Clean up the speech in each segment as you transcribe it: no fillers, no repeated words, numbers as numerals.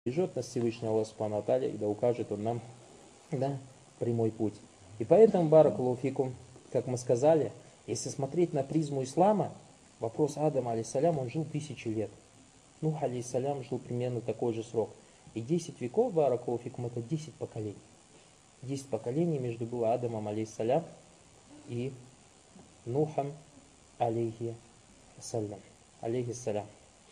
Бережет нас Всевышний Аллах Субхану ва Тааля, и да укажет Он нам прямой путь. И поэтому, баракаллаху фикум, как мы сказали, если смотреть на призму ислама, вопрос Адама, алейхиссалям, он жил 1000 лет. Нух, алейхиссалям, жил примерно такой же срок. И 10 веков, баракаллаху фикум, это 10 поколений. 10 поколений между было Адамом, алейхиссалям, и Нухом, алейхиссалям.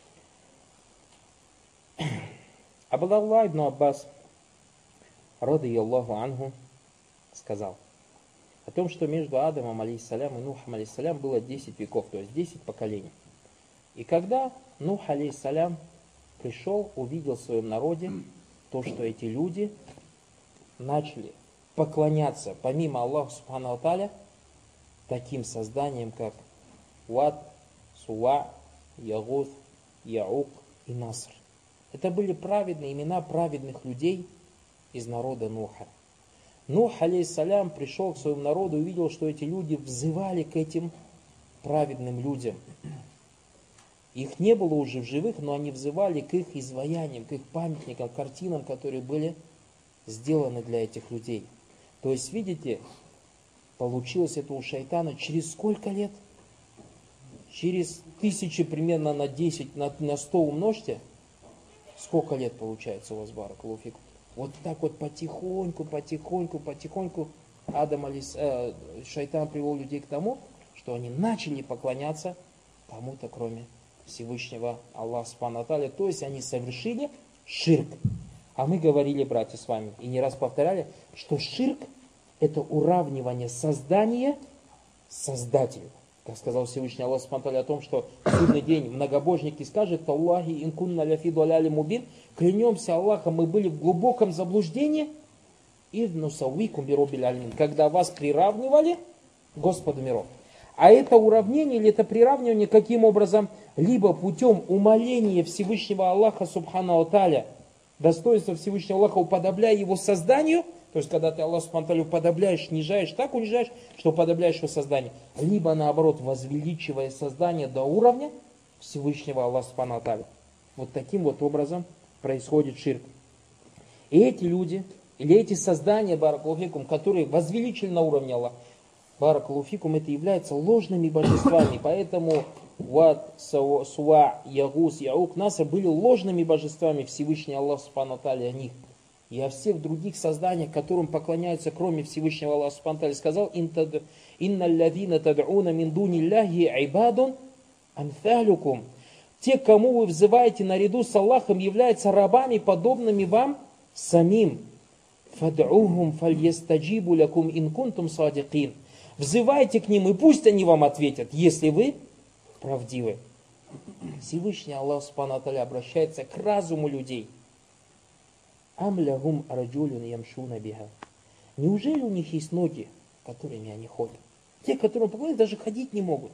Абдаллах ибн Аббас, радийаллаху анху, сказал о том, что между Адамом, алейхиссалям, и Нухом, алейхиссалям, было 10 веков, то есть 10 поколений. И когда Нух, алейхиссалям, пришел, увидел в своем народе то, что эти люди начали поклоняться, помимо Аллаха Субхану ва Тааля, таким созданиям, как Вад, Суа, Ягус, Яук и Наср. Это были праведные имена праведных людей из народа Нуха. Нух, алейхиссалям, пришел к своему народу и увидел, что эти люди взывали к этим праведным людям. Их не было уже в живых, но они взывали к их изваяниям, к их памятникам, картинам, которые были сделаны для этих людей. То есть, видите, получилось это у шайтана через сколько лет? Через 1000 примерно на 10, на 100 умножьте. Сколько лет получается у вас, баракаллаху фикум? Вот так вот потихоньку шайтан привел людей к тому, что они начали поклоняться кому-то, кроме Всевышнего Аллаха Субхану ва Тааля. То есть они совершили ширк. А мы говорили, братья, с вами, и не раз повторяли, что ширк – это уравнивание создания с Создателем. Как сказал Всевышний Аллах Субхану ва Тааля о том, что в судный день многобожник не скажет: «Таллахи инкунна ляфи даляли мубин», клянемся Аллахом, мы были в глубоком заблуждении, когда вас приравнивали к Господу миров. А это уравнение или это приравнивание каким образом? Либо путем умаления Всевышнего Аллаха Субхану ва Тааля, достоинства Всевышнего Аллаха, уподобляя его созданию. То есть, когда ты Аллах Субхану ва Тааля уподобляешь, снижаешь, так унижаешь, что уподобляешь его созданию. Либо, наоборот, возвеличивая создание до уровня Всевышнего Аллаха Субхану ва Тааля. Вот таким вот образом происходит ширк. И эти люди, или эти создания, баракаллаху фикум, которые возвеличили на уровне Аллаха, баракаллаху фикум, это являются ложными божествами. Поэтому Вад, Суа, Ягус, Яук, Наср были ложными божествами. Всевышний Аллах Субхану ва Тааля о них. И о всех других созданиях, которым поклоняются, кроме Всевышнего Аллаха Субхану ва Тааля, сказал: «Инна ллазина тад'уна мин дуниллахи айбадун амсалюкум». Те, кому вы взываете наряду с Аллахом, являются рабами, подобными вам самим. «Фад'ухум фальястаджибу лякум ин кунтум садикин». Взывайте к ним, и пусть они вам ответят, если вы правдивы. Всевышний Аллах Субхану ва Тааля обращается к разуму людей. «Ам лягум араджулюн ямшуна биха». Неужели у них есть ноги, которыми они ходят? Те, которым поклоняются, даже ходить не могут.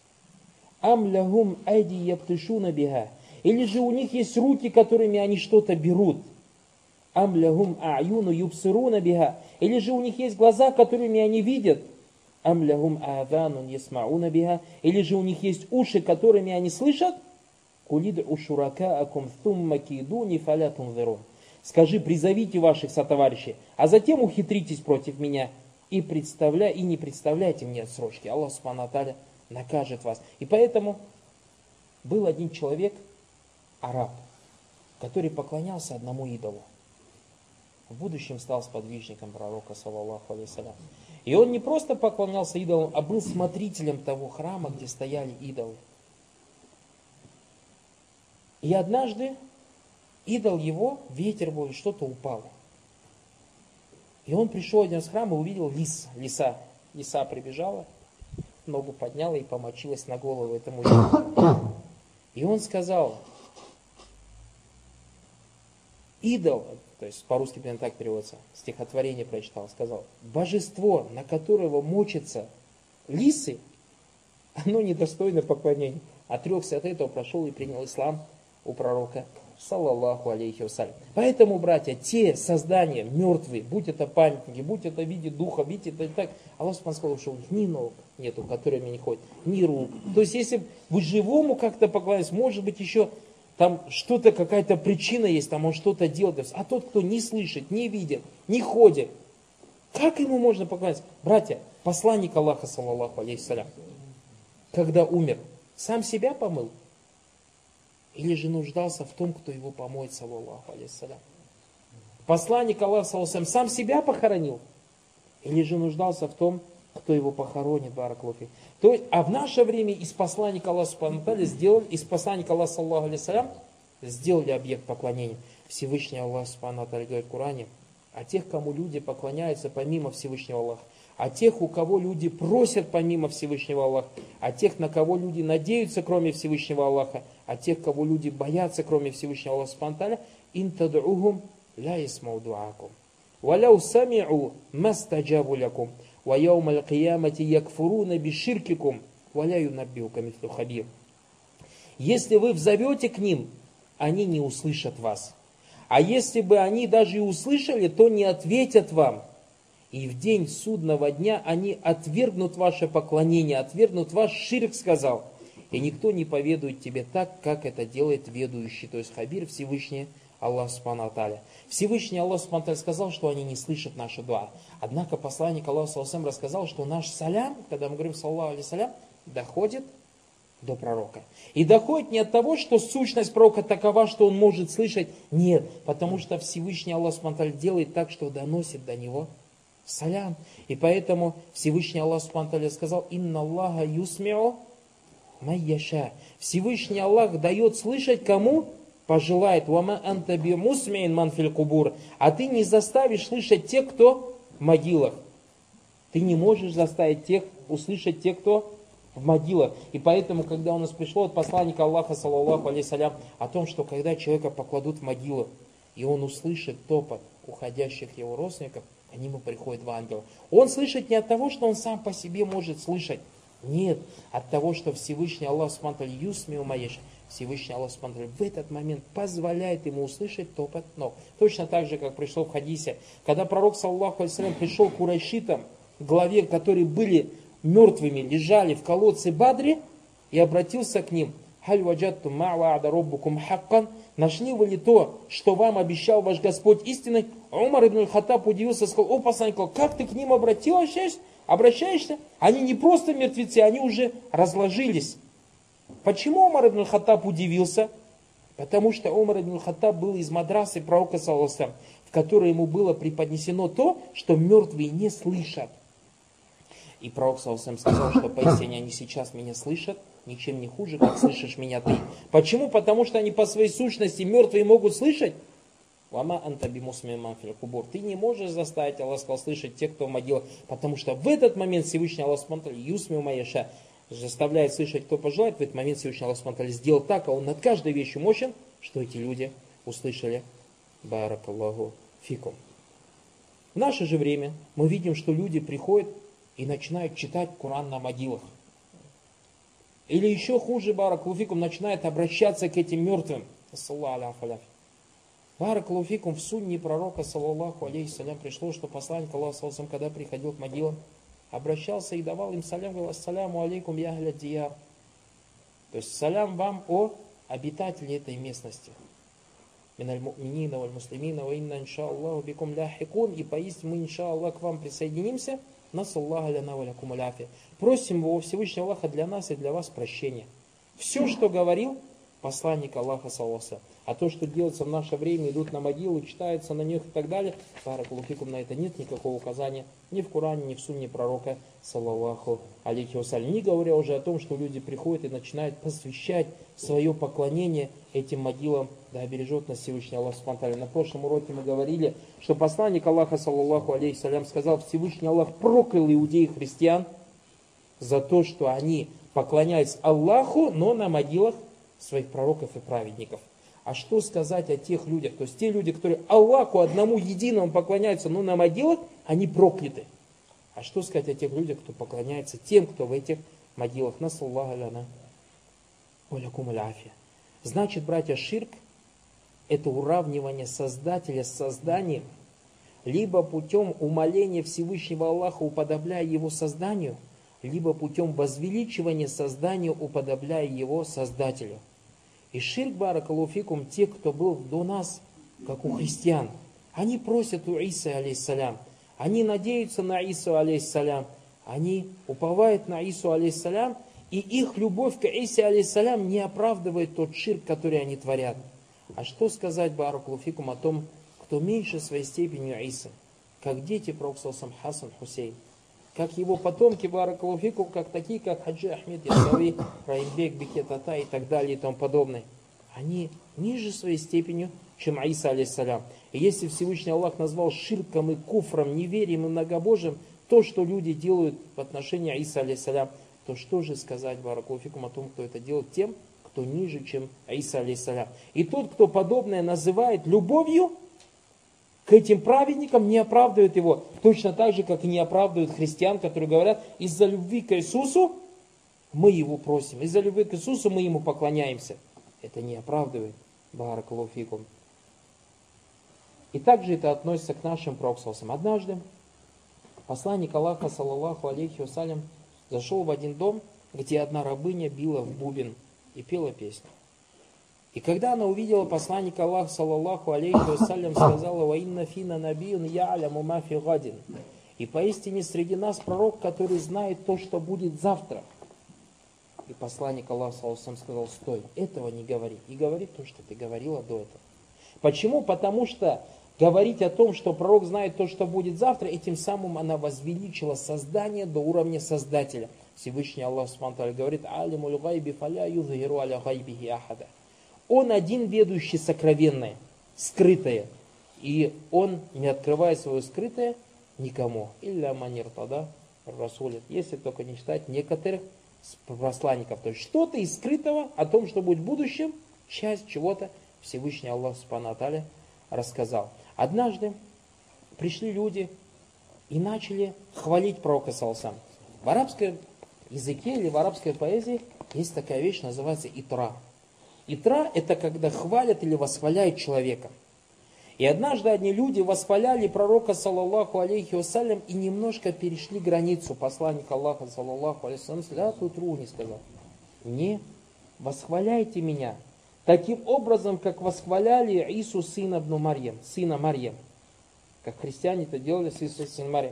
«Ам лягум айди яптышуна биха». Или же у них есть руки, которыми они что-то берут. «Ам лягум аюну юбсируна биха». Или же у них есть глаза, которыми они видят. «Ам лягум а'ванун ясмауна биха». Или же у них есть уши, которыми они слышат. «Кулид ушуракаакум thumma кидуни фаля тунзирун». Скажи: призовите ваших сотоварищей, а затем ухитритесь против меня и не представляйте мне отсрочки. Аллах Субхану ва Тааля накажет вас. И поэтому был один человек, араб, который поклонялся одному идолу. В будущем стал сподвижником пророка, саллаллаху алейхиссалям. И он не просто поклонялся идолам, а был смотрителем того храма, где стояли идолы. И однажды идол его, ветер был, что-то упало. И он пришел один из храма и увидел лиса. Лиса прибежала, ногу подняла и помочилась на голову этому идолу. И он сказал: идол, то есть по-русски примерно так переводится, стихотворение прочитал, сказал: божество, на которого мочатся лисы, оно недостойно поклонения. Отрекся от этого, прошел и принял ислам у пророка, саллаллаху алейхи вассалям. Поэтому, братья, те создания мертвые, будь это памятники, будь это в виде духа, видите, это так, Аллах сказал, что у них ни ног нету, которыми не ходят, ни рук. То есть, если вы живому как-то поклонялись, может быть, еще там что-то, какая-то причина есть, там он что-то делает. А тот, кто не слышит, не видит, не ходит, как ему можно поклоняться? Братья, посланник Аллаха, саллаллаху алейхиссалям, когда умер, сам себя помыл? Или же нуждался в том, кто его помоет, саллаллаху алейхиссалям? Посланник Аллаха, саллаллаху алейхиссалям, сам себя похоронил? Или же нуждался в том, кто его похоронит, баракаллаху. То есть, а в наше время из посланника Аллаха субхану ва тааля сделали, из посланника Аллаха, саллаллаху алейхиссалям, сделали объект поклонения. Всевышний Аллах субхану ва тааля говорит в Коране: а тех, кому люди поклоняются помимо Всевышнего Аллаха, а тех, у кого люди просят помимо Всевышнего Аллаха, а тех, на кого люди надеются, кроме Всевышнего Аллаха, а тех, кого люди боятся, кроме Всевышнего Аллаха субхану ва тааля, ин тад'ухум ла ясмау дуакум, валяу сами'у мастаджабу лякум, ва яум аль-киямати якфуруна биширкикум, валя юнаббиука мислу хабир. Если вы взовете к ним, они не услышат вас. А если бы они даже и услышали, то не ответят вам. И в день судного дня они отвергнут ваше поклонение, отвергнут ваш ширк, сказал. И никто не поведует тебе так, как это делает ведущий, то есть хабир, Всевышний Аллах субхану ва тааля. Всевышний Аллах субхану ва тааля сказал, что они не слышат наши дуа. Однако посланник Аллаха саллаллаху алейхи ва саллям рассказал, что наш салям, когда мы говорим саллаллаху алейхи ва саллям, доходит до пророка. И доходит не от того, что сущность пророка такова, что он может слышать. Нет, потому что Всевышний Аллах субхану ва тааля делает так, что доносит до него салям. И поэтому Всевышний Аллах субхану ва тааля сказал: «Инна Аллаха юсми'у майяша». Всевышний Аллах дает слышать кому пожелает. «Вама анта би мусми'ин ман фил кубур». А ты не заставишь слышать тех, кто в могилах. Ты не можешь заставить тех услышать тех, кто в могилах. И поэтому, когда у нас пришло от посланника Аллаха, саллаллаху алейхи салям, о том, что когда человека покладут в могилу, и он услышит топот уходящих его родственников, к нему приходят два ангела. Он слышит не от того, что он сам по себе может слышать. Нет, от того, что Всевышний Аллах субхану ва тааля юсми'у майяша, Всевышний Аллах субхану ва тааля в этот момент позволяет ему услышать топот ног. Точно так же, как пришло в хадисе, когда пророк, саллаллаху алейхи салям, пришел к курайшитам, главе, которые были мертвыми, лежали в колодце Бадри, и обратился к ним: «Халь ваджаттум ма ва'ада роббукум хаккан». Нашли вы ли то, что вам обещал ваш Господь истиной? Умар ибн аль-Хаттаб удивился, сказал: «О посланник, как ты к ним обращаешься? Они не просто мертвецы, они уже разложились». Почему Умар ибн аль-Хаттаб удивился? Потому что Умар ибн аль-Хаттаб был из мадрасы пророка, саллаллаху алейхи ва саллям, в которой ему было преподнесено то, что мертвые не слышат. И пророк, саллаллаху алейхи ва саллям, сказал, что поистине они сейчас меня слышат, ничем не хуже, как слышишь меня ты. Почему? Потому что они по своей сущности мертвые могут слышать. «Вама анта би мусми'ин ман фил кубур». Ты не можешь заставить, Аллах сказал, слышать тех, кто в могилах, потому что в этот момент Всевышний Аллах субхану ва тааля юсми'у майяша, заставляет слышать, кто пожелает. В этот момент Всевышний Аллах субхану ва тааля сделал так, а он над каждой вещью мощен, что эти люди услышали. Баракаллаху фикум. В наше же время мы видим, что люди приходят и начинают читать Коран на могилах. Или еще хуже, баракаллаху фикум, начинают обращаться к этим мертвым. Баракаллаху фикум, в сунне пророка, саллаллаху алейхи салям, пришло, что посланник Аллаха, саллаллаху алейхи, когда приходил к могилам, обращался и давал им салям, говорил: «Ассаляму алейкум я ахля дияр». То есть салям вам, о обитатели этой местности. Миналь му'минина валь муслимина ва инна иншааллаху бикум ляхикун. И поистине мы, иншааллах, к вам присоединимся. Насаллаху ляна ва лякум аляфи. Просим его Всевышнего Аллаха для нас и для вас прощения. Все, что говорил посланник Аллаха, саллаллаху алейхи ва саллям, а то, что делается в наше время, идут на могилу, читаются на них и так далее, баракаллаху фикум, на это нет никакого указания ни в Коране, ни в сунне пророка, саллаллаху алейхи ва саллям. Не говоря уже о том, что люди приходят и начинают посвящать свое поклонение этим могилам, да бережет нас Всевышний Аллах субхану ва тааля. На прошлом уроке мы говорили, что посланник Аллаха, саллаллаху алейхи ва саллям, сказал: Всевышний Аллах проклял иудеи и христиан за то, что они поклоняются Аллаху, но на могилах своих пророков и праведников. А что сказать о тех людях? То есть те люди, которые Аллаху одному единому поклоняются, но на могилах, они прокляты. А что сказать о тех людях, кто поклоняется тем, кто в этих могилах? Насаллаху ляна ва лякум аляфия. Значит, братья, ширк — это уравнивание Создателя с созданием, либо путем умаления Всевышнего Аллаха, уподобляя его созданию, либо путем возвеличивания создания, уподобляя его Создателю. И ширк, баракаллаху фикум, те, кто был до нас, как у христиан, они просят у Исы, алейхиссалям, они надеются на Ису, алейхиссалям, они уповают на Ису, алейхиссалям, и их любовь к Исе, алейхиссалям, не оправдывает тот ширк, который они творят. А что сказать, баракаллаху фикум, о том, кто меньше своей степени Исы, как дети пророка Хасан, Хусейн, как его потомки, баракаллаху фикум, как такие, как Хаджи Ахмед Ясави, Раимбек, Бекет Ата и так далее и тому подобное. Они ниже своей степенью, чем Иса, алейхиссалям. И если Всевышний Аллах назвал ширком и куфром, неверием и многобожием то, что люди делают в отношении Иса, алейхиссалям, то что же сказать, баракаллаху фикум, о том, кто это делает, тем, кто ниже, чем Иса, алейхиссалям. И тот, кто подобное называет любовью к этим праведникам, не оправдывает его. Точно так же, как и не оправдывают христиан, которые говорят, из-за любви к Иисусу мы его просим, из-за любви к Иисусу мы ему поклоняемся. Это не оправдывает, баракаллаху фикум. И также это относится к нашим пророкам. Однажды посланник Аллаха, саллаллаху алейхи вассалям, зашел в один дом, где одна рабыня била в бубен и пела песню. И когда она увидела посланника Аллаха, саллаллаху алейхи вассалям, сказала: «Ва инна фина набиюн я'ляму ма фи гадин». И поистине среди нас пророк, который знает то, что будет завтра. И посланник Аллаха, саллаллаху алейхи вассалям, сказал: «Стой, этого не говори. И говори то, что ты говорила до этого». Почему? Потому что говорить о том, что пророк знает то, что будет завтра, этим самым она возвеличила создание до уровня Создателя. Всевышний Аллах Субхану ва Тааля говорит: «Алимуль гайби фаля юзхиру аля гайбихи ахада». Он один ведущий сокровенное, скрытое. И он не открывает свое скрытое никому. Илля манир тада расулит. Если только не считать некоторых посланников. То есть что-то из скрытого о том, что будет в будущем, часть чего-то Всевышний Аллах Субхану ва Тааля рассказал. Однажды пришли люди и начали хвалить пророка саллаллаху алейхи. В арабском языке или в арабской поэзии есть такая вещь, называется итра. Итра — это когда хвалят или восхваляют человека. И однажды одни люди восхваляли пророка, саллаллаху алейхи вассалям, и немножко перешли границу. Посланник Аллаха, саллаллаху алейхи вассалям, не сказал: «Не восхваляйте меня таким образом, как восхваляли Ису, сына Марьям. Как христиане это делали с Исусом, сыном Марьям.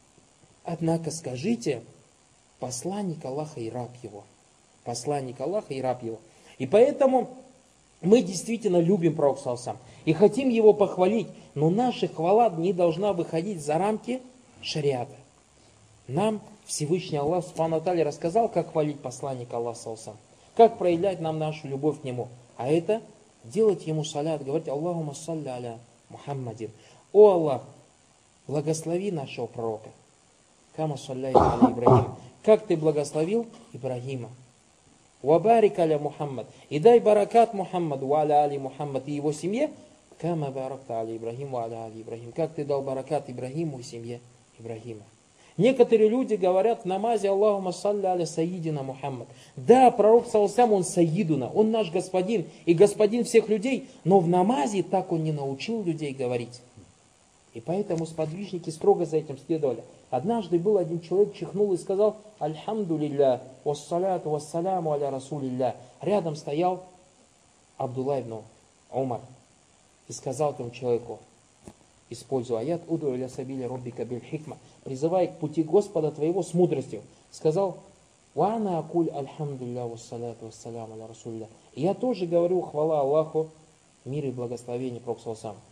Однако скажите: посланник Аллаха и раб его». Посланник Аллаха и раб его. И поэтому мы действительно любим пророка саллаллаху и хотим его похвалить, но наша хвала не должна выходить за рамки шариата. Нам Всевышний Аллах Субхану ва Тааля рассказал, как хвалить посланника Аллаха саллаллаху, как проявлять нам нашу любовь к нему. А это делать ему салят, говорить: «Аллахумма салли аля Мухаммадин». О Аллах, благослови нашего пророка. Кама салляйта аля Ибрахим. Как ты благословил Ибрахима. Вабарик аля Мухаммад. И дай баракат Мухаммаду аля али Мухаммад и его семье. Кама баракта аля Ибрахим аля али Ибрахим. Как ты дал баракат Ибрахиму и семье Ибрахима. Некоторые люди говорят в намазе: «Аллахумма салли аля Саидина Мухаммад». Да, пророк саллаллаху он Саидуна, он наш господин и господин всех людей, но в намазе так он не научил людей говорить. И поэтому сподвижники строго за этим следовали. Однажды был один человек, чихнул и сказал: «Альхамдулилля, вассаляту вассаляму аля расулилля». Рядом стоял Абдулла ибн Умар и сказал этому человеку, используя аят: «Уду иля сабили роббика биль хикма», призывая к пути Господа твоего с мудростью. Сказал: «Ва ана акуль альхамдулилля вассаляту вассаляму аля расулилля». И я тоже говорю: хвала Аллаху, мир и благословение пророку саллаллаху алейхи.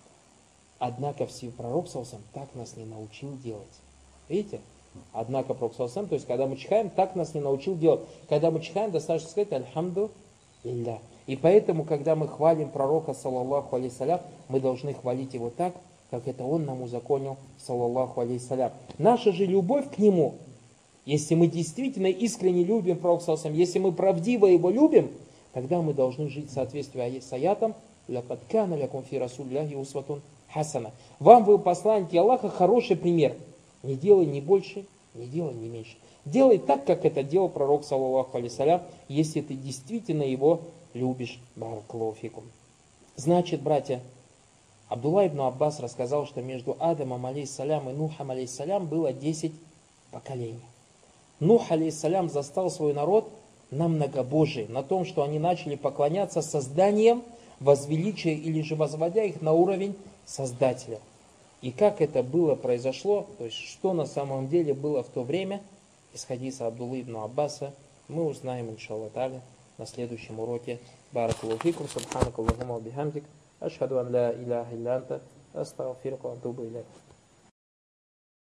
Однако пророк саллаллаху так нас не научил делать. Видите? Однако пророк саллаллаху алейхи, то есть когда мы чихаем, так нас не научил делать. Когда мы чихаем, достаточно сказать альхамду лилля. И поэтому, когда мы хвалим пророка, саллаллаху алейхи салям, мы должны хвалить его так, как это он нам узаконил, саллаллаху алейхи салям. Наша же любовь к нему, если мы действительно искренне любим пророка, саллаллаху алейхи, если мы правдиво его любим, тогда мы должны жить в соответствии с аятом: «Лакад кана лякум фи расулиллахи усватун хасана». Вам, вы посланники Аллаха, хороший пример. Не делай ни больше, не делай ни меньше. Делай так, как это делал пророк, саллаллаху алейхи салям, если ты действительно его любишь. Баракаллаху фикум. Значит, братья, Абдулла ибн Аббас рассказал, что между Адамом алейхиссалям и Нухом алейхиссалям было 10 поколений. Нух алейхиссалям застал свой народ на многобожие, на том, что они начали поклоняться созданиям, возвеличивая или же возводя их на уровень Создателя. И как это было, произошло, то есть что на самом деле было в то время, из хадиса Абдуллы ибн Аббаса, мы узнаем, иншаллах та'аля, на следующем уроке. Баракаллаху фикум, субханакаллахумма ва бихамдик, ашхаду ан ла иляха илля анта, астагфирука ва атубу иляйк.